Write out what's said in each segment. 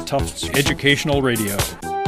Tufts Educational Radio.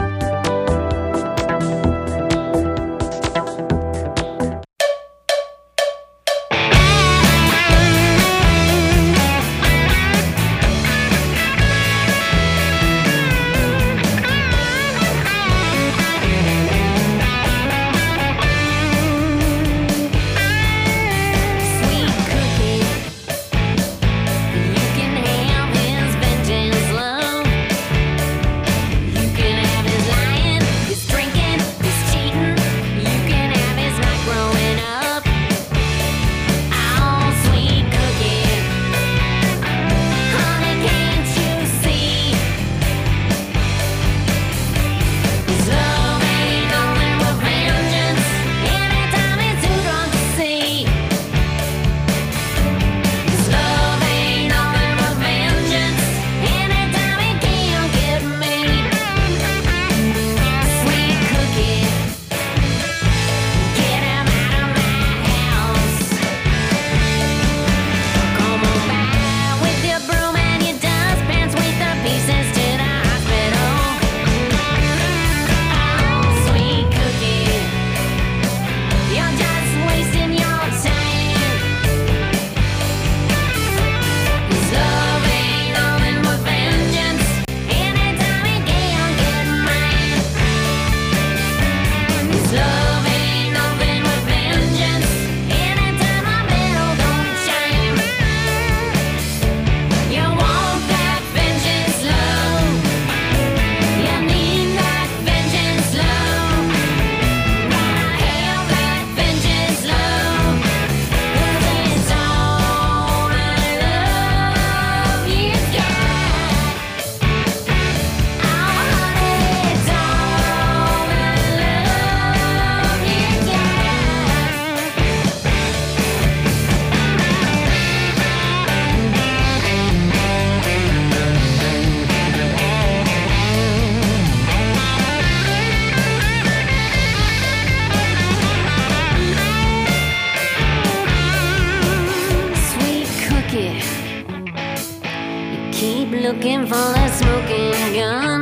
looking for that smoking gun.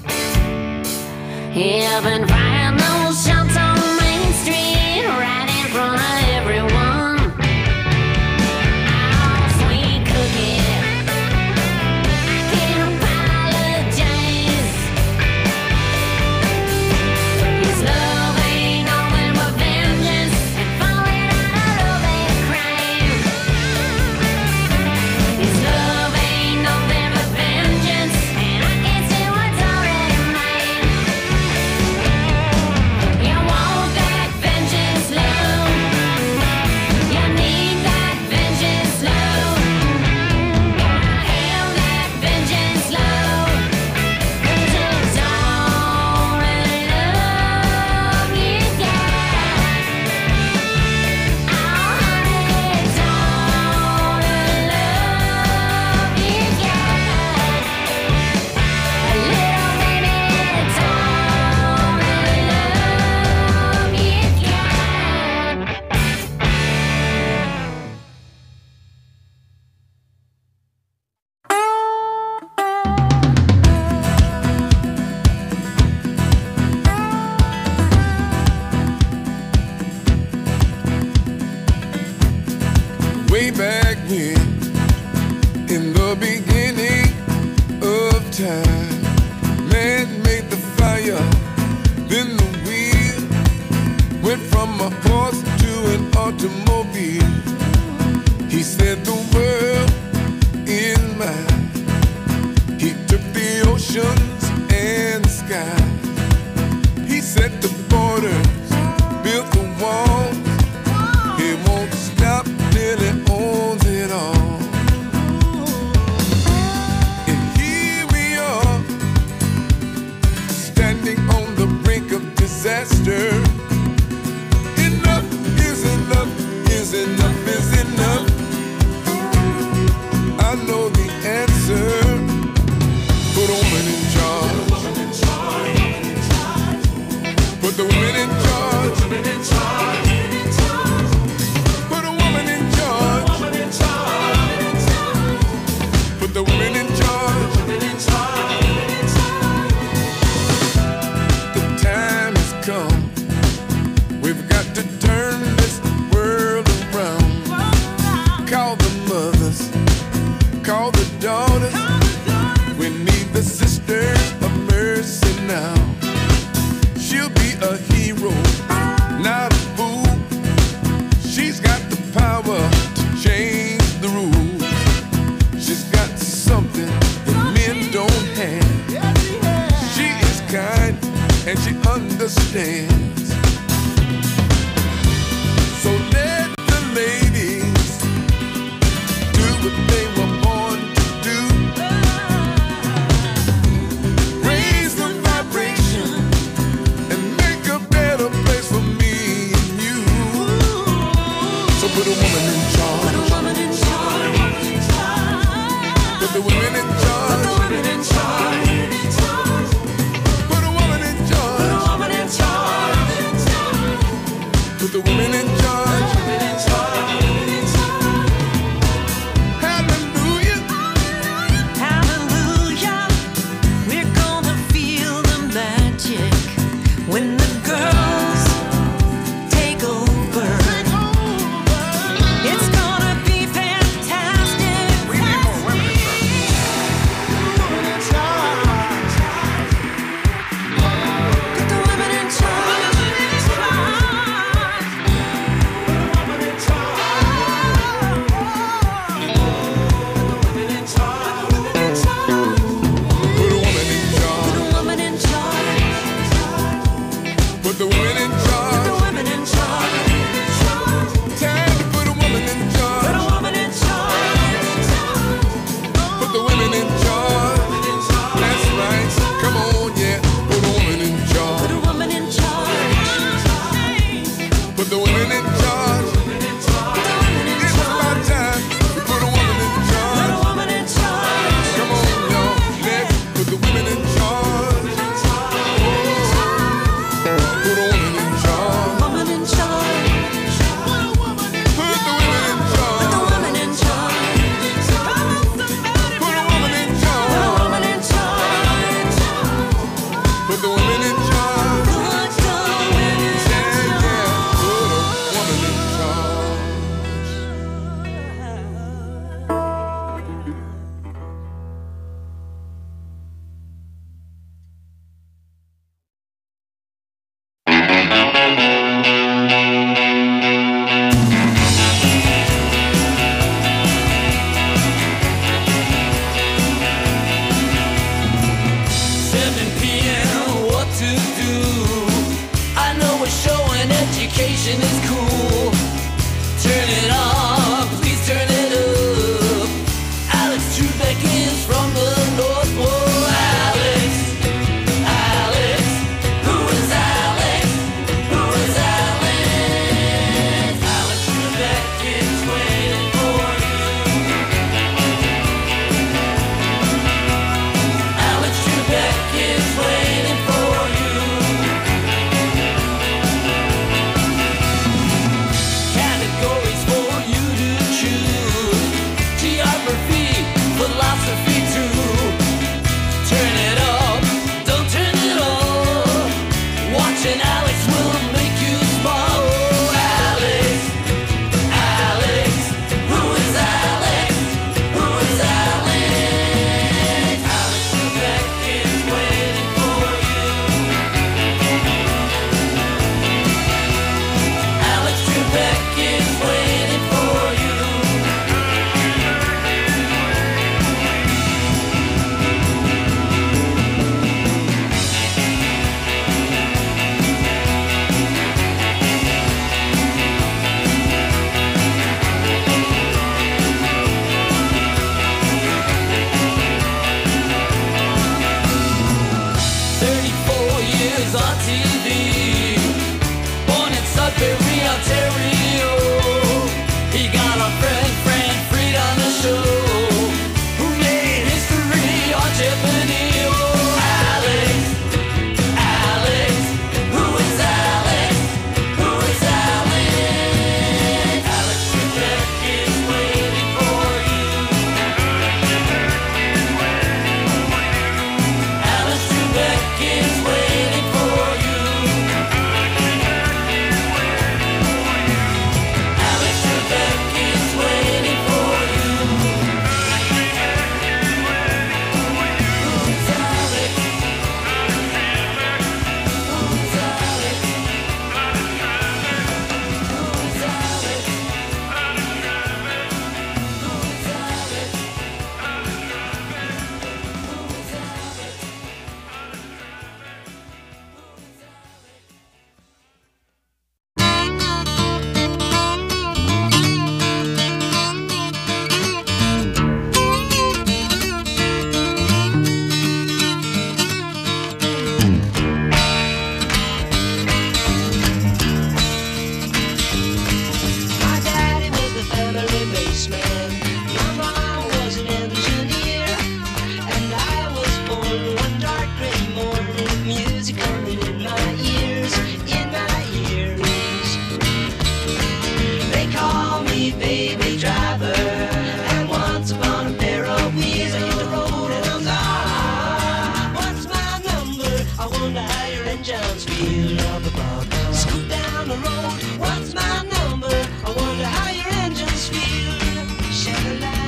Yeah, I've been firing those shots on Main Street, right in front of everyone. Oh, sweet cookie, I can't apologize. His love ain't nothing but vengeance and falling out of love ain't a crime. His love ain't nothing but vengeance, and I can't see what's already mine. You want that vengeance, love. You need that vengeance, love. Gotta have that vengeance, love. 'Cause it's all the love you got. Oh, honey, it's all the love you got. Little baby, it's all the love you got. Way back when, in the beginning of time, man made the fire, then the wheel went from a horse to an automobile. He set the world in mind. He took the oceans and the sky. He set the borders, built the walls. He won't stop till he owns it all. And here we are, standing on the brink of disaster. Enough is enough, is enough, is enough. I know the answer. Put a woman in charge. Put the women in charge. Put a woman in charge. Put the women in charge. understands. So let the ladies do what they were born to do. Raise the vibration and make a better place for me and you. So put a woman in charge. Put a woman in charge. Put the women in charge. Put the women in charge. Put a woman in charge. Put a woman in charge. Put the women in charge. Hallelujah. Hallelujah, we're gonna feel the magic when the girls take over. It's gonna be fantastic. We need more women in charge. Put the women in charge. Put a woman in charge. Put a woman in charge. Put the women in charge. Put the women in charge. Time to put a woman in Put charge. a woman in charge. Put the women in charge. That's right. Come on, yeah. Put a woman in Put charge. a woman in charge. Put the women in charge. It's about time to put a woman in Put a charge. woman in charge. Come on, y'all. Let's put the women in charge. Put a woman in charge. Woman in charge. Put the women in Put the charge. woman in charge. Put a woman in Put a charge. woman in charge. Put the women in charge. Put the women in Yeah, yeah. Put a woman in charge. What to do? I know a show and education is cool. Turn it on, please turn it up. Alex Trebek is from the North Pole. Alex, Alex, who is Alex? Who is Alex? Alex Trebek is waiting for you. Alex Trebek is waiting for you. Categories for you to choose. Geography, philosophy too. Turn it up, don't turn it off. Watching Alex will make you smile. Oh, Alex, Alex, who is Alex? Who is Alex? Alex Trebek is waiting for you. Alex Trebek is waiting for you. On TV, born in Sudbury, Ontario. He got our friend Fran Fried on the show, who made history on Jeopardy. Oh, Alex, Alex, who is Alex? Who is Alex? Alex Trebek is waiting for you. Alex Trebek is waiting for you. Alex Trebek is waiting for you. Who's Alex? Who's Alex? Who's Alex? Who's Alex? Who's Alex? John's Field. Scoot down the road, what's my number? I wonder how your engines feel. Shed a light.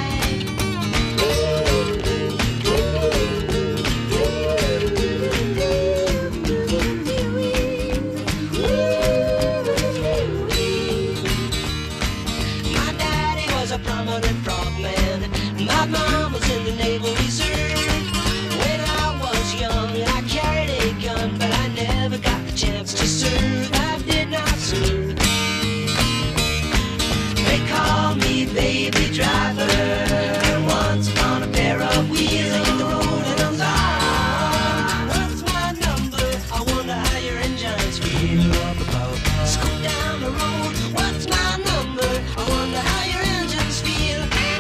My daddy was a prominent frogman. My mom was in the Naval Reserve. When I was young, I carried a gun, but I never got the chance to serve. I did not serve. They called me baby driver. Once upon a pair of wheels in the road and I'm gone. What's my number? I wonder how your engines feel. Scoot down the road. What's my number? I wonder how your engines feel.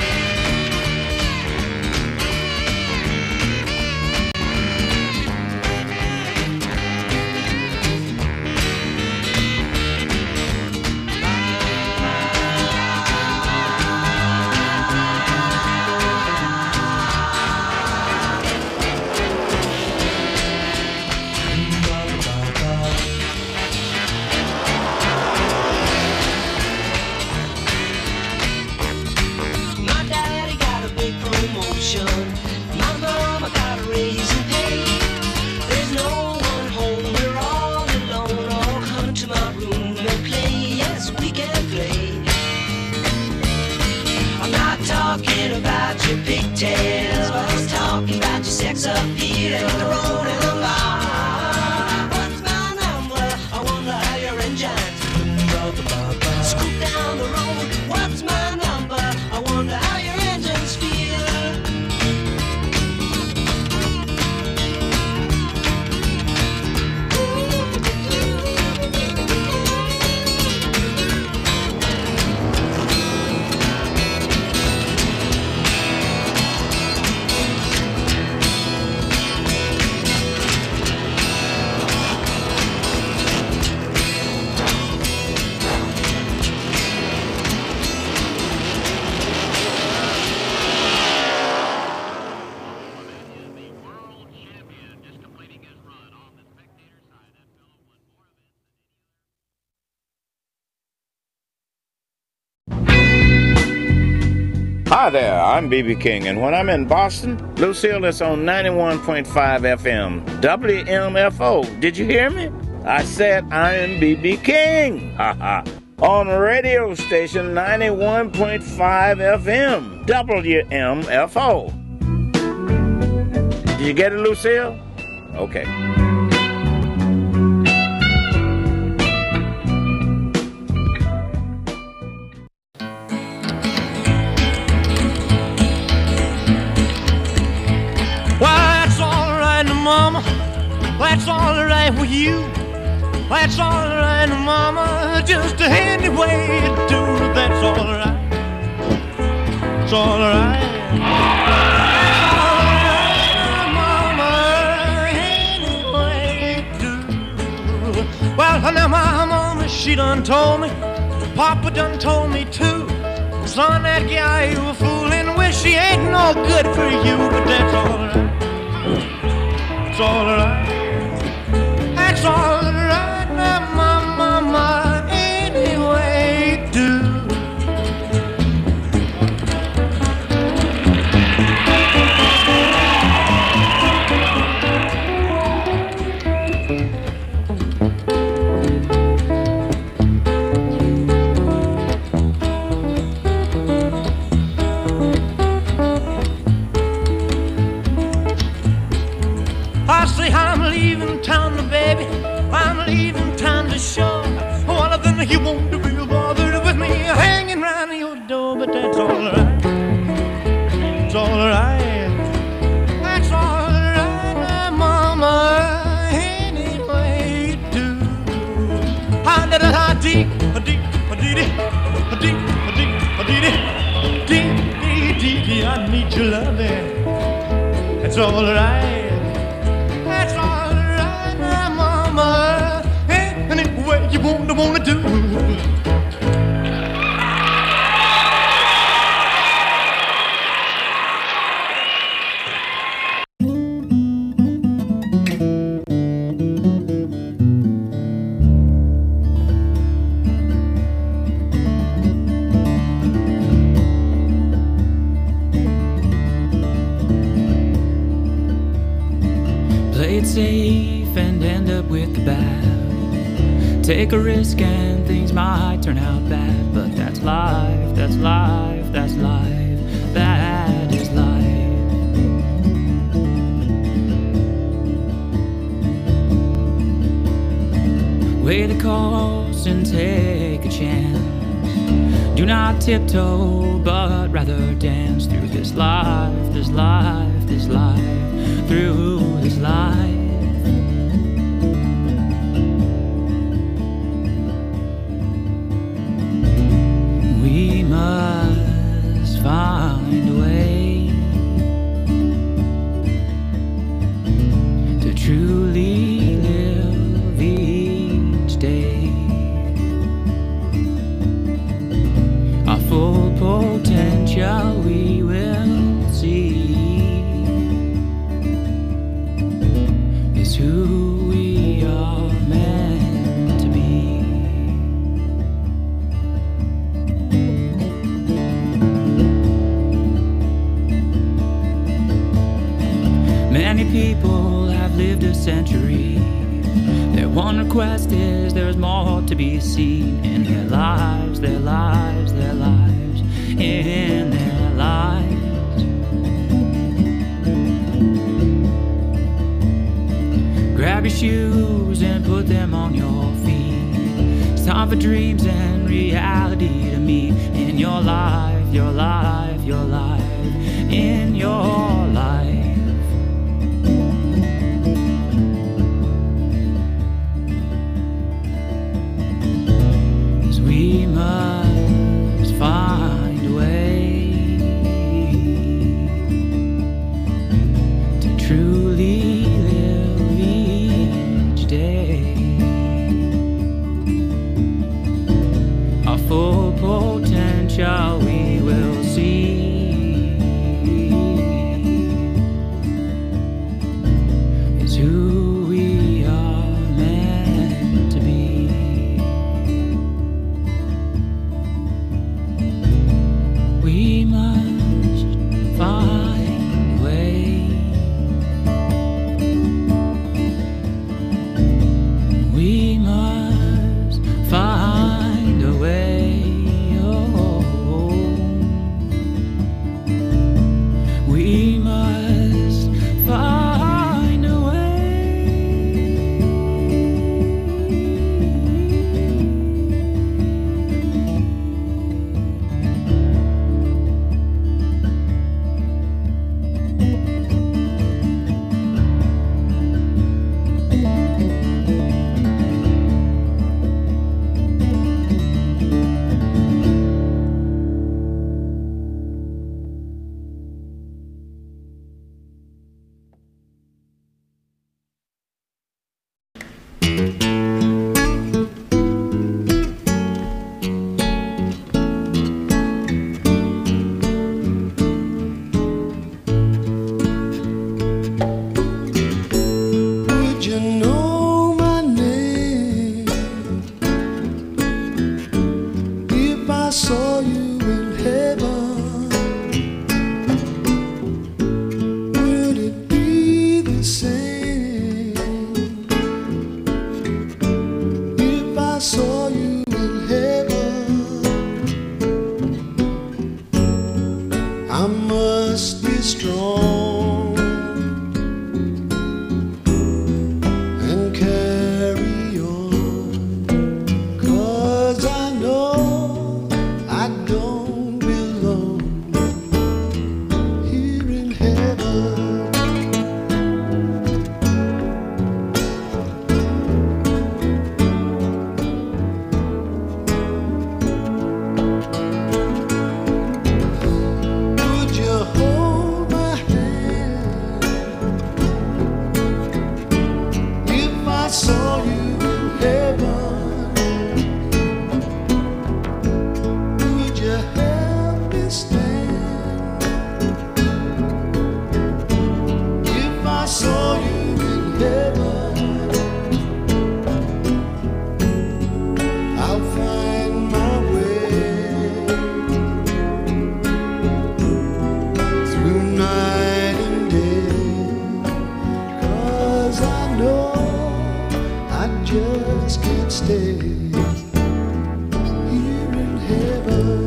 My daddy got a big promotion. My mama got a raise in pay. There's no one home, we're all alone. All come to my room and play. Yes, we can play. I'm not talking about your pigtails, but I was talking about your sex appeal and the road and the bar. What's my number? I wonder how your engines scoot down the road. What's my number? I wonder how your engines feel. Hi there, I'm B.B. King, and when I'm in Boston, Lucille is on 91.5 FM, WMFO. Did you hear me? I said I am B.B. King. Ha on radio station 91.5 FM, WMFO. Did you get it, Lucille? Okay. That's all right, Mama. That's all right with you. That's all right, Mama. Just any way you do. That's all right. It's all right. That's all right, Mama. Any way you do. Well, now my mama, she done told me. Papa done told me too. Son, that guy you were fooling with, she ain't no good for you. But that's all right. It's all right. That's all right now, my mama. Any way you do. I say I'm leaving town, baby. I'm leaving town to show. One of them you won't be bothered with me hanging round your door, but that's all right. It's all right. That's all right, now, Mama. Any way you do. I did a deep, a deep, a deep, a deep, a deep, a deep, deep, deep, deep. I need your loving. That's all right. That's all right now, Mama. Any way you wanna do. Play it safe and end up with the bad. Take a risk and things might turn out bad, but that's life, that's life, that's life, that is life. Weigh the cost and take a chance. Do not tiptoe, but rather dance through this life, this life, this life, through this life. We must find a way to truly live each day. Our full potential we will see is who we are meant to be. Many people have lived a century. Their one request is there's more to be seen in their lives, their lives, their lives, in their lives. Grab your shoes and put them on your feet. It's time for dreams and reality to meet in your life, your life, your life, in your life. We must find a way to truly live each day. Our full potential we will see is who we are meant to be. We must find a way. We must find a way. Oh, we must find a way. Would you know my name if I saw you in heaven? Would it be the same if I saw you in heaven? I must be strong and carry on, 'cause I know I don't belong here in heaven. Would you hold my hand if I saw you in heaven? Would you help me stand if I saw you in heaven? I'll find my way through night and day, 'cause 'cause I know I just can't stay here in heaven.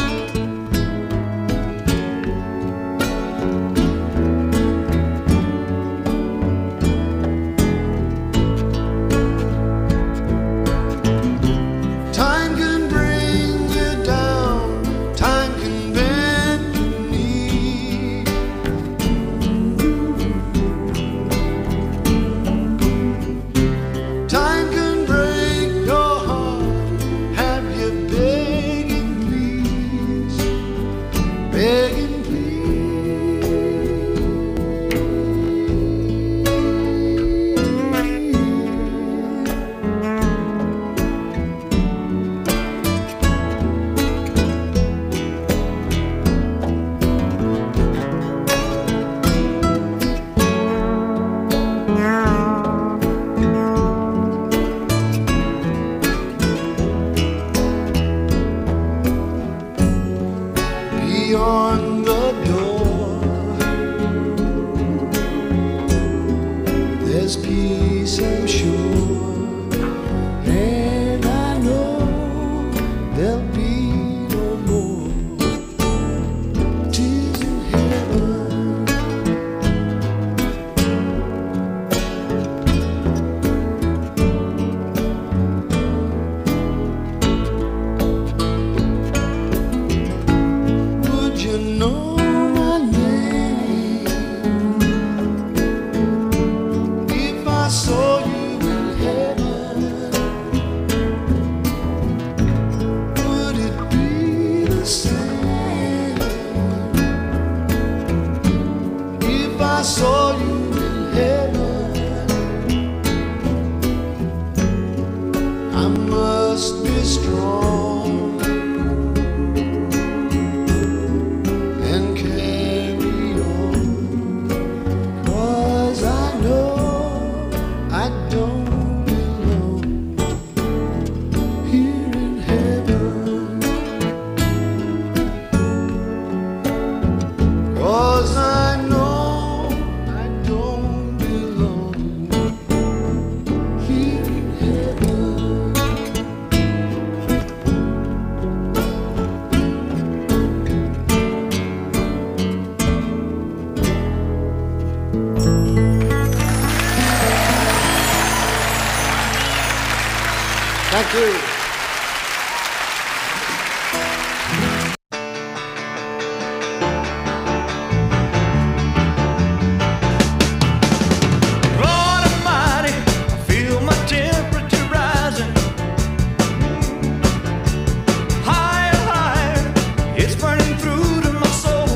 Time can bring you down, time can bend your knee. Time can break your heart, have you begging please, begging beyond the door. There's peace, I'm sure, and I know there'll be no more tears in heaven. Would you know my name if I saw you in heaven? Would it be the same if I saw you in heaven? I must be strong and carry on, 'cause I know I don't belong here in heaven. 'Cause I know I don't belong here in heaven. Thank you. Lord Almighty, I feel my temperature rising. Higher, higher, it's burning through to my soul.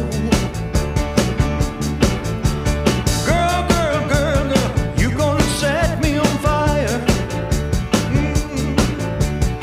Girl, girl, girl, girl, you gonna set me on fire.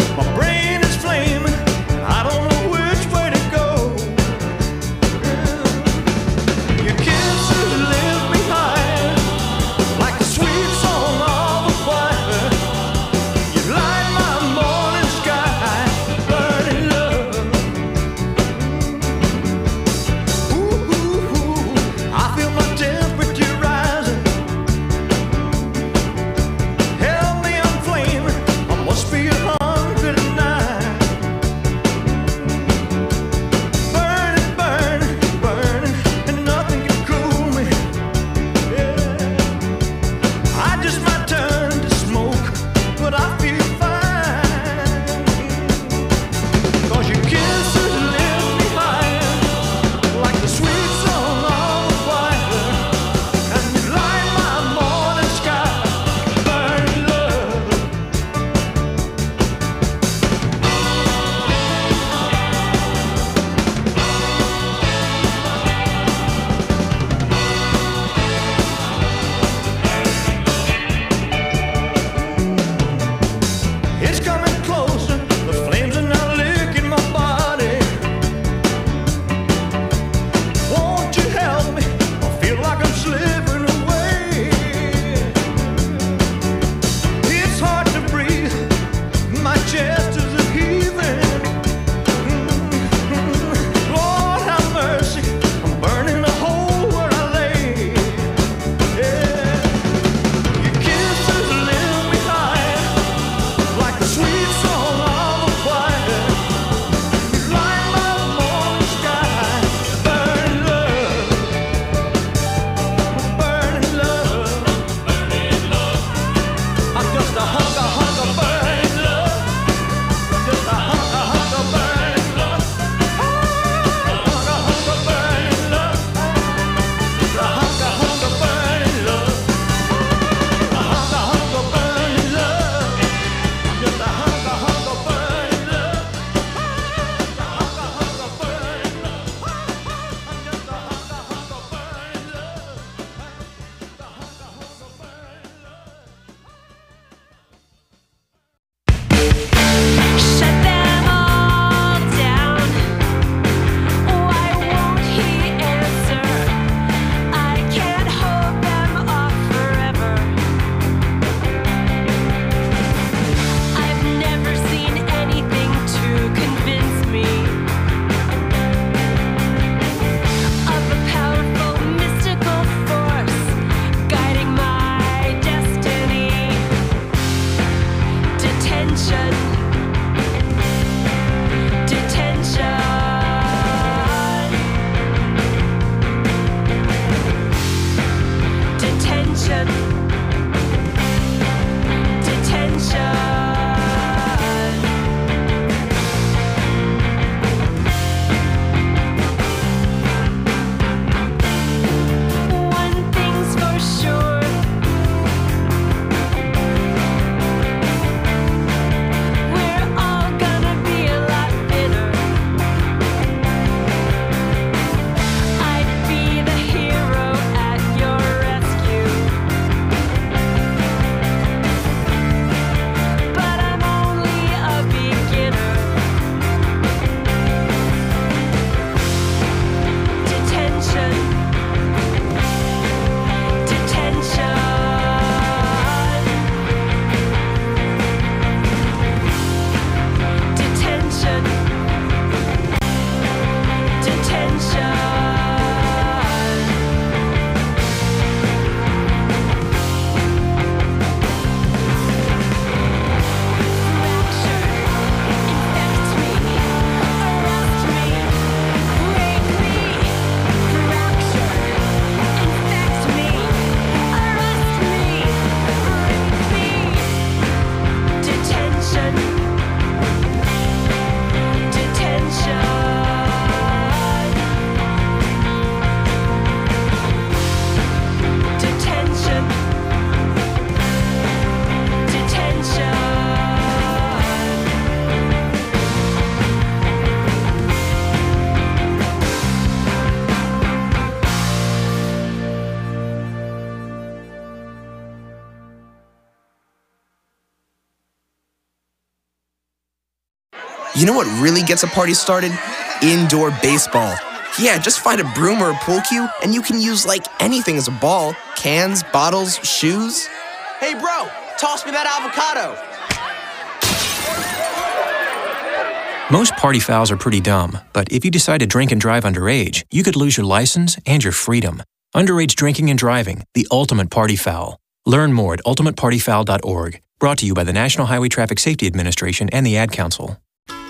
You know what really gets a party started? Indoor baseball. Yeah, just find a broom or a pool cue, and you can use like anything as a ball. Cans, bottles, shoes. Hey bro, toss me that avocado. Most party fouls are pretty dumb, but if you decide to drink and drive underage, you could lose your license and your freedom. Underage drinking and driving, the ultimate party foul. Learn more at ultimatepartyfoul.org. Brought to you by the National Highway Traffic Safety Administration and the Ad Council.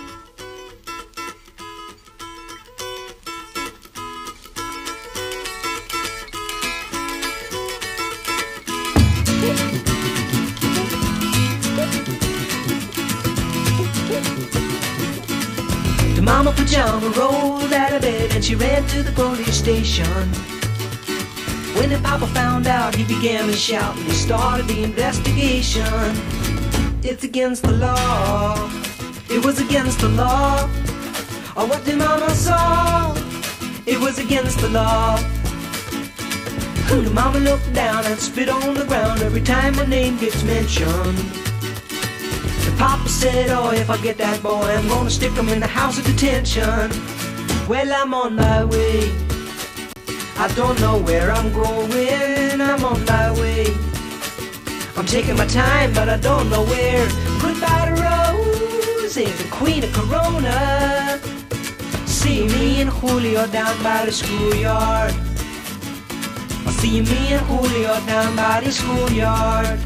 The mama pajama rolled out of bed and she ran to the police station. When the papa found out, he began to shout and he started the investigation. It's against the law. It was against the law. Or what the mama saw. It was against the law. The mama looked down and spit on the ground every time my name gets mentioned. The papa said, oh, if I get that boy, I'm gonna stick him in the house of detention. Well, I'm on my way. I don't know where I'm going. I'm on my way. I'm taking my time, but I don't know where. Goodbye to Rose, the queen of Corona. See me and Julio down by the schoolyard. I'll see me and Julio down by the schoolyard.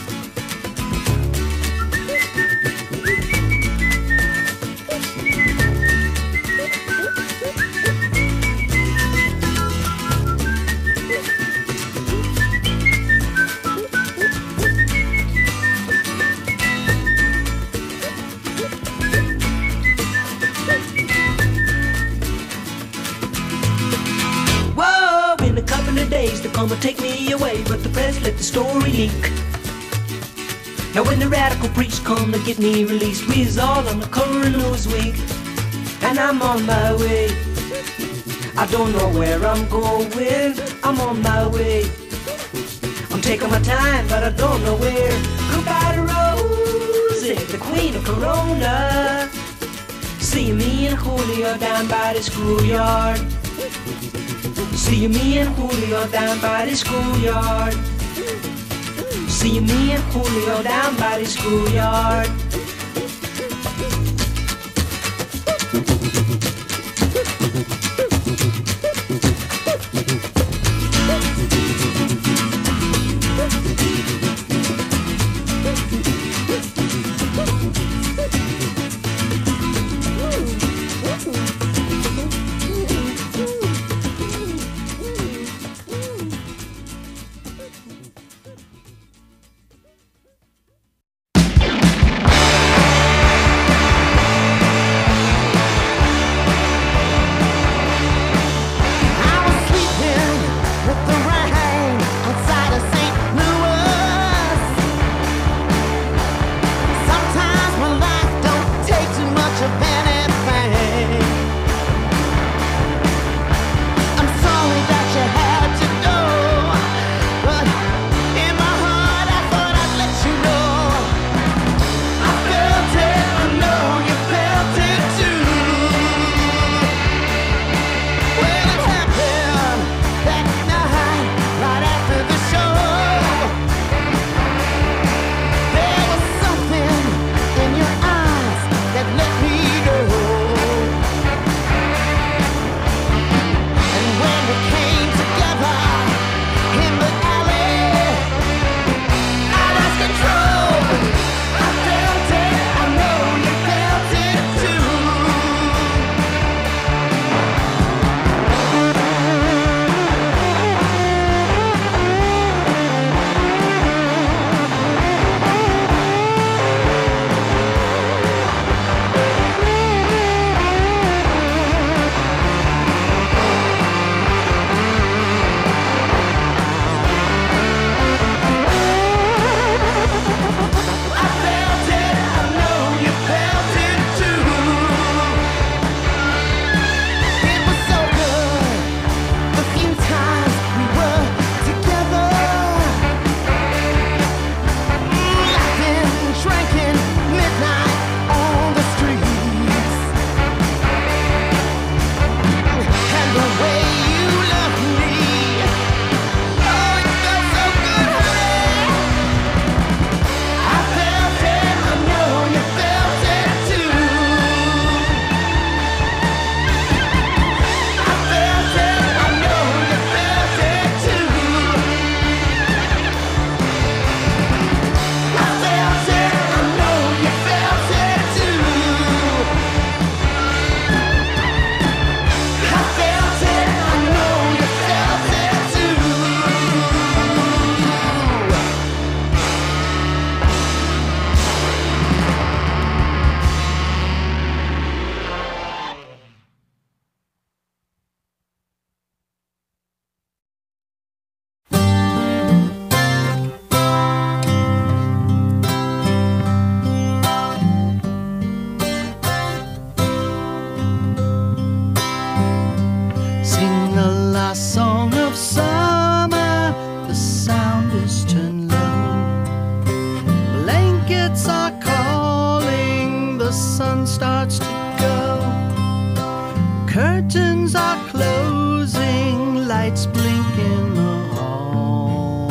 Days to come and take me away, but the press let the story leak. Now when the radical priests come to get me released, we's all on the cover of Newsweek. And I'm on my way. I don't know where I'm going. I'm on my way. I'm taking my time, but I don't know where. Goodbye to Rosie, the queen of Corona. See me and Julio down by the schoolyard. See me and Julio down by the schoolyard. See me and Julio down by the schoolyard. curtains are closing, lights blink in the hall.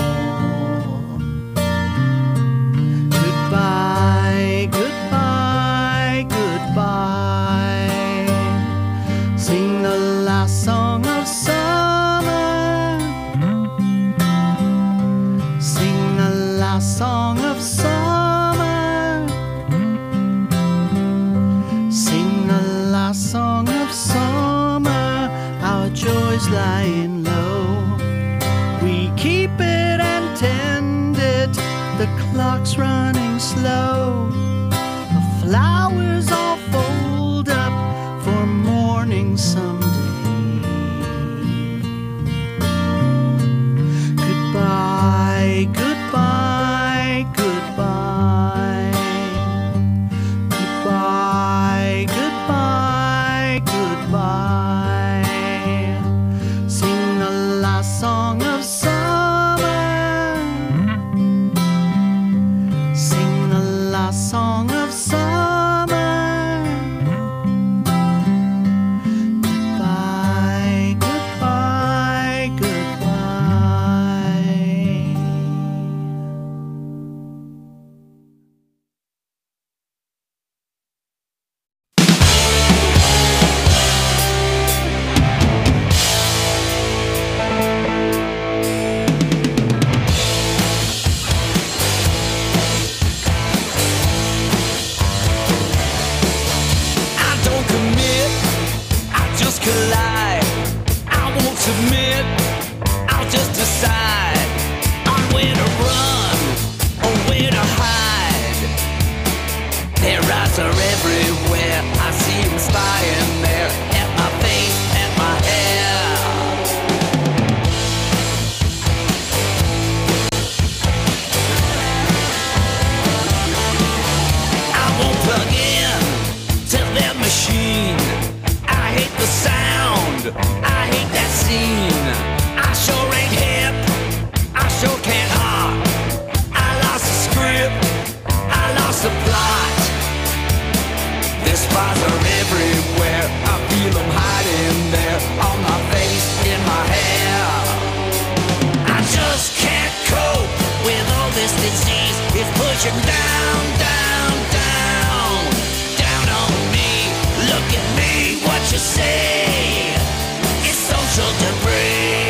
Goodbye, goodbye, goodbye. Sing the last song of summer. Sing the last song of summer. Sing the last song of summer. Our joys lying low. We keep it and tend it. The clock's running slow. The flowers all fold up for morning someday. Goodbye, goodbye, goodbye. Goodbye, goodbye, goodbye. Sing the last song of summer. Sing the last song of summer. Goodbye, goodbye, goodbye. I don't commit, I just collide. I won't submit, I'll just decide on where to run or where to hide. Their eyes are everywhere, I see them spying there at my face, at my hair. I won't plug in to their machine. I hate the sound, I hate that scene. I sure ain't hip, I sure can't hop. I lost the script, I lost the plot. Their spies are everywhere, I feel them hiding there on my face, in my hair. I just can't cope with all this disease. It's pushing down, down, down, down on me. Look at me, what you say? It's social debris.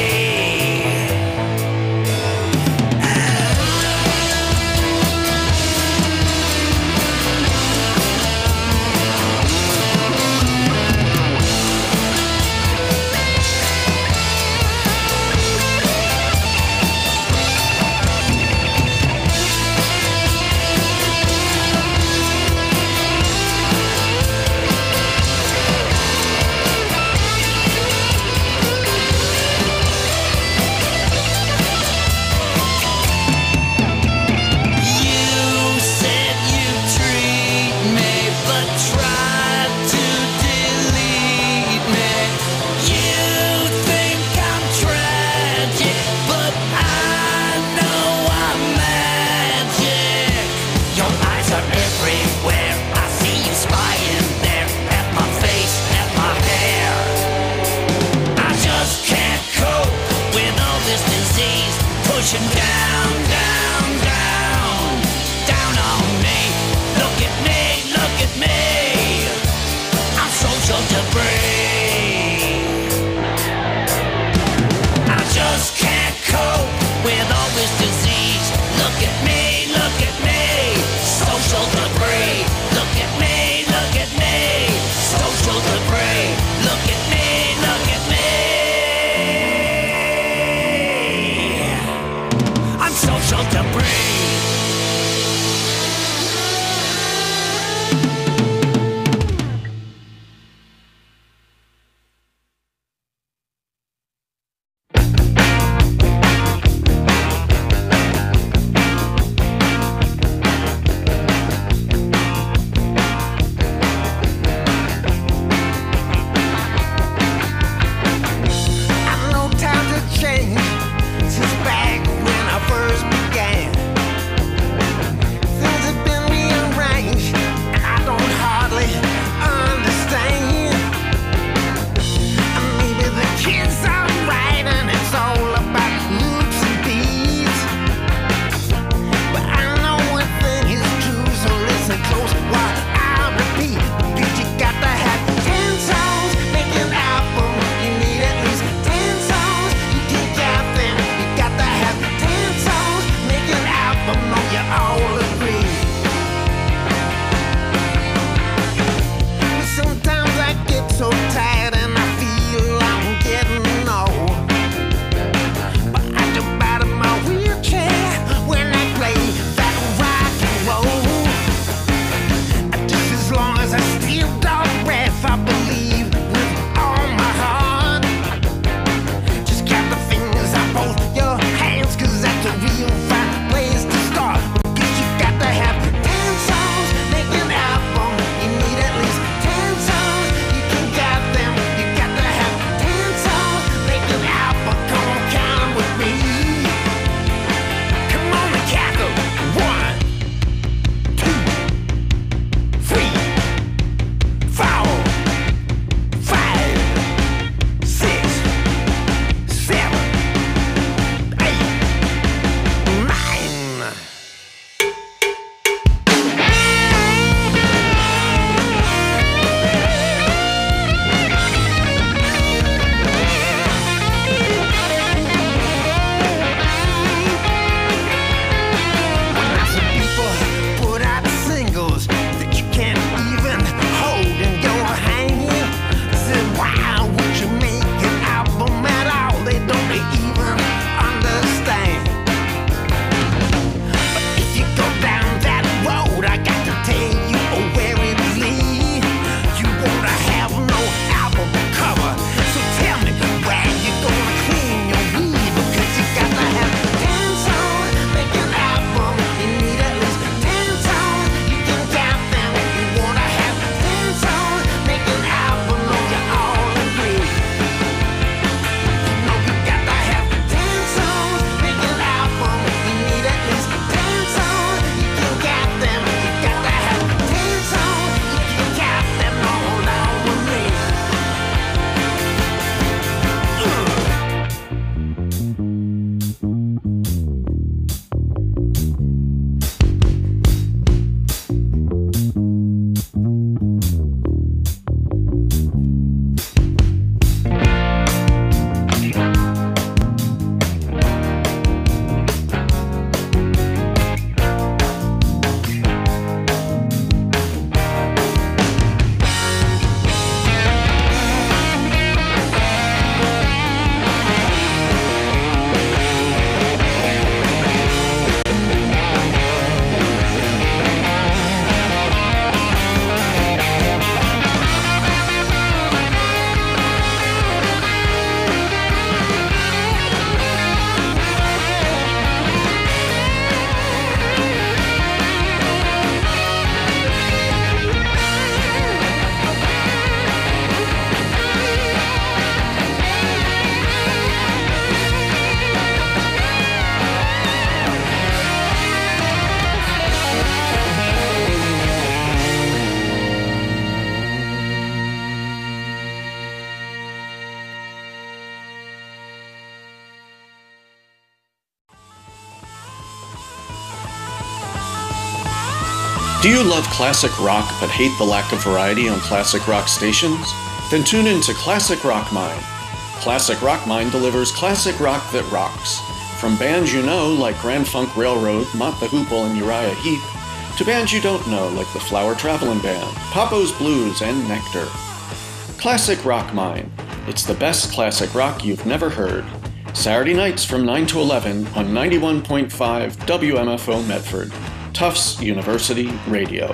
Do you love classic rock but hate the lack of variety on classic rock stations? Then tune in to Classic Rock Mine. Classic Rock Mine delivers classic rock that rocks. From bands you know like Grand Funk Railroad, Mott the Hoople, and Uriah Heep, to bands you don't know like the Flower Traveling Band, Papo's Blues, and Nectar. Classic Rock Mine. It's the best classic rock you've never heard. Saturday nights from 9 to 11 on 91.5 WMFO Medford. Tufts University Radio.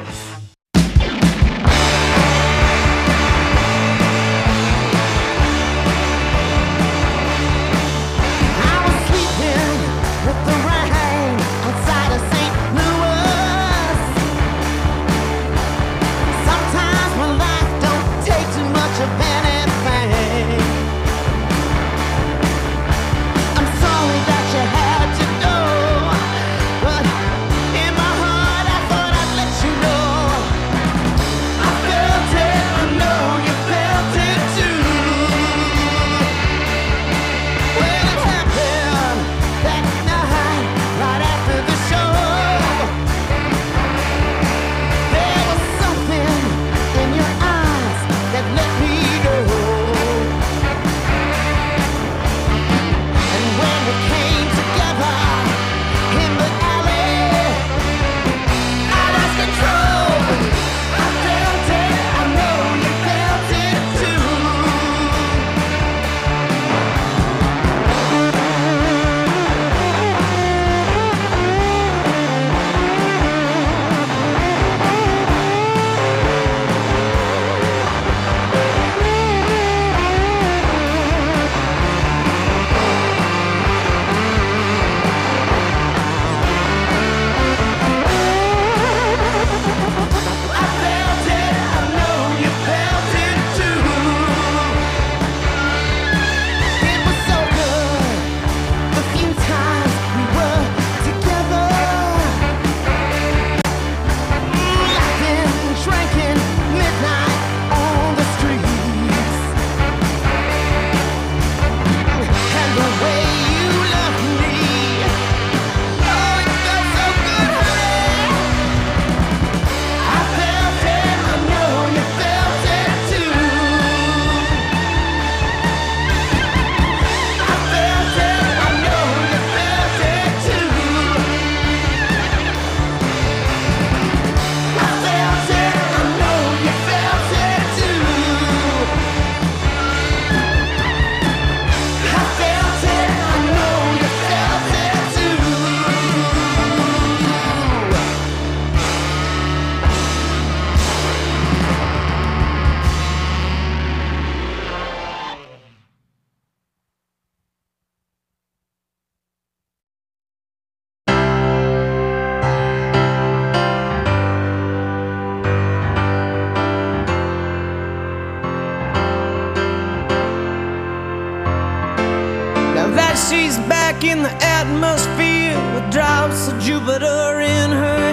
She's back in the atmosphere with drops of Jupiter in her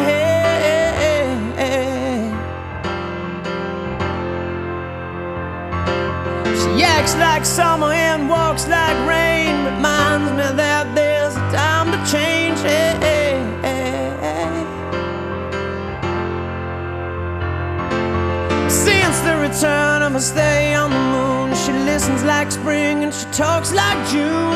head. She acts like summer and walks like rain, reminds me that there's a time to change. Since the return of her stay on the moon, she listens like spring and she talks like June.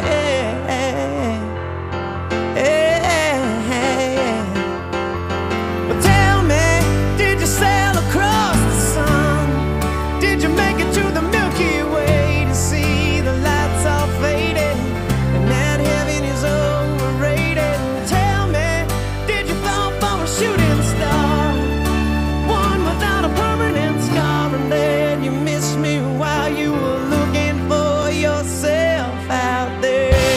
But tell me, did you sail across the sun? Did you make it to the Milky Way to see the lights all faded and that heaven is overrated? Tell me, did you fall for a shooting star, one without a permanent scar, and then you missed me while you were looking for yourself out there?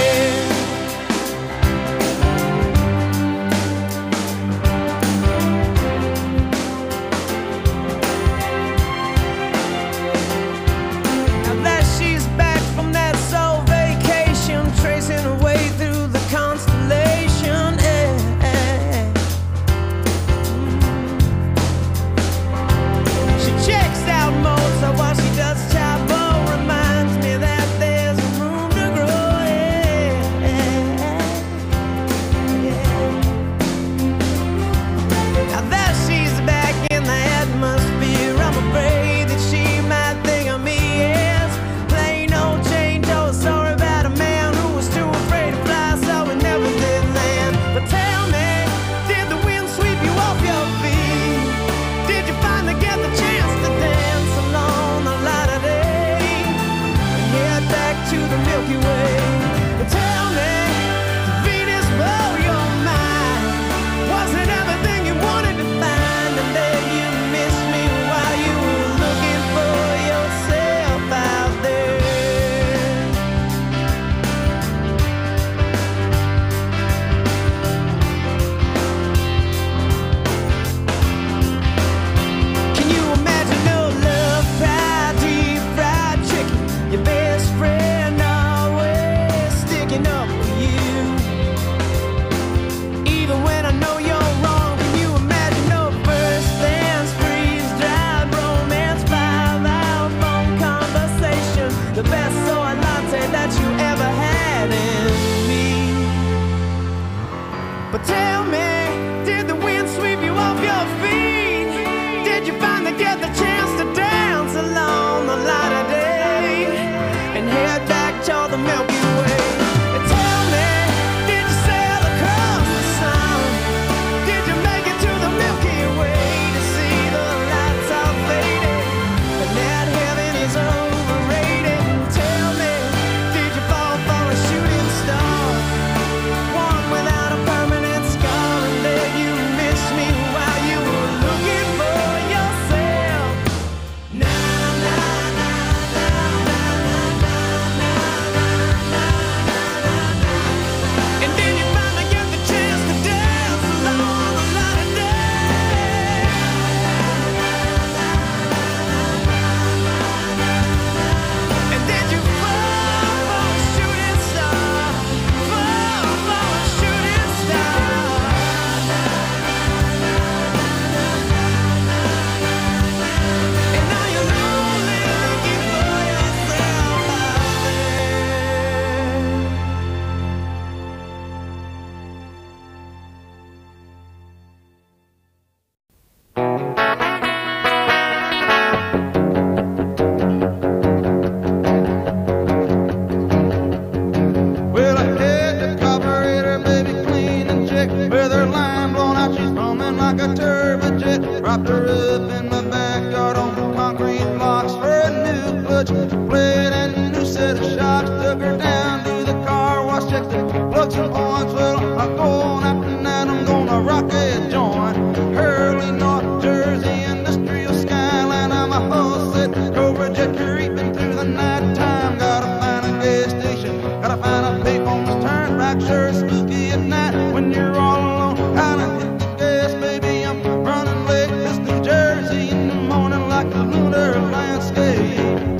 like a turbojet. Propped her up in my backyard on concrete blocks for a new clutch plate and a new set of shocks. Took her down to the car wash, checked the plugs and points. Well, I'm going out tonight, I'm gonna rock a joint. Early North Jersey industrial skyline, I'm a hull set Cobra jet creeping through the night time. Gotta find a gas station, gotta find a payphone to turn back. Sure it's spooky at night when you're all alone. Gotta hit the gas, baby, I'm running late. This New Jersey in the morning like a lunar landscape.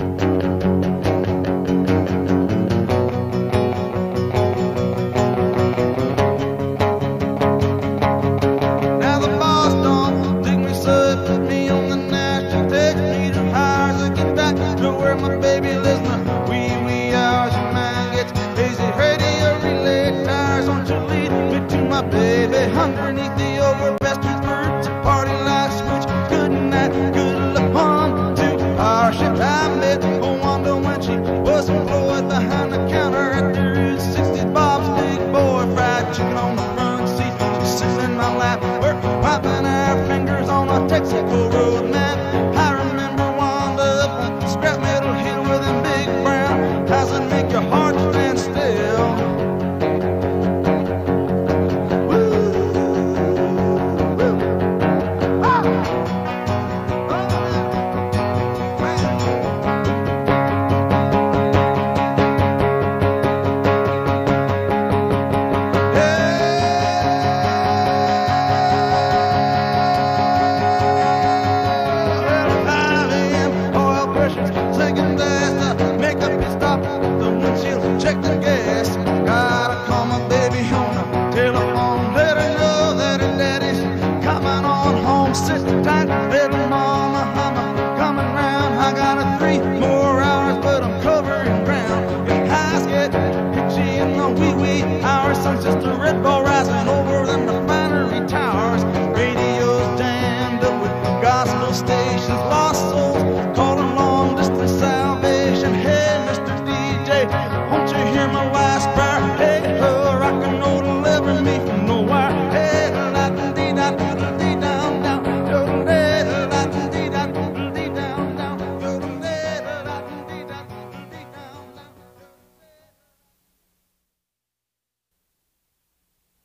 Now the boss don't dig me, so put me on the national. Takes me to hires to get back to where my baby lives. Now wee hours, your mind gets hazy. Radio relay tires, won't you lead me to my baby? Underneath the overbested birds, a party like switch. Good night, good luck on to our ship. I met Wanda when she was employed behind the counter at the Route 60. Bob's big boy, fried chicken on the front seat. She sits in my lap, we're wiping our fingers on a Texaco road map. I remember Wanda up on Scrap Metal Hill with them big brown eyes that make your heart stand still. Check the gas. Gotta call my baby on the telephone. Let her know that her daddy's coming on home. Sit tight, little mama, I'm coming round. I got 3 more hours, but I'm covering ground. Your eyes get itchy in the wee hours. Sun's just a red ball rising over them refinery towers. Radio's jammed up with gospel stations. Lost souls calling long distance salvation. Hey, Mr. DJ, won't you hear my wife's prayer? Hey, her rock and roll deliver me from nowhere. Hey, da da dee da doodle dee down down, doodle dee da da dee da doodle dee down down, doodle dee da da dee da doodle dee down down.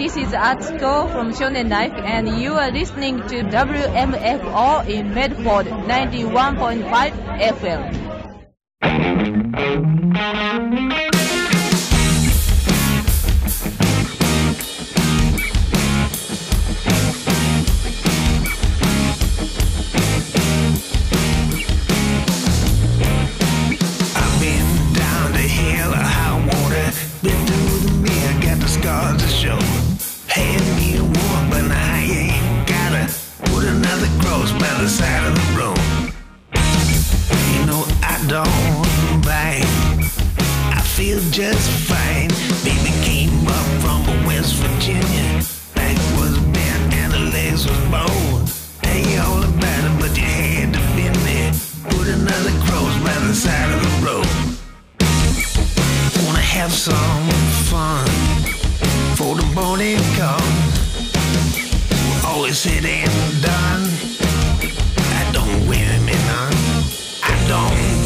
This is Atsuko from Shonen Life, and you are listening to WMFO in Medford 91.5 FM. I've been down the hill of high water, been through the mill, got the scars to show. Hand me a war, but now I ain't gotta put another cross by the side of the road. You know I don't bite, I feel just fine. Baby came up from West Virginia, back was bent and the legs was bowed. Ain't all about it, but you had to been there. Put another cross by the side of the road. Wanna have some fun for the morning comes. Always said and done.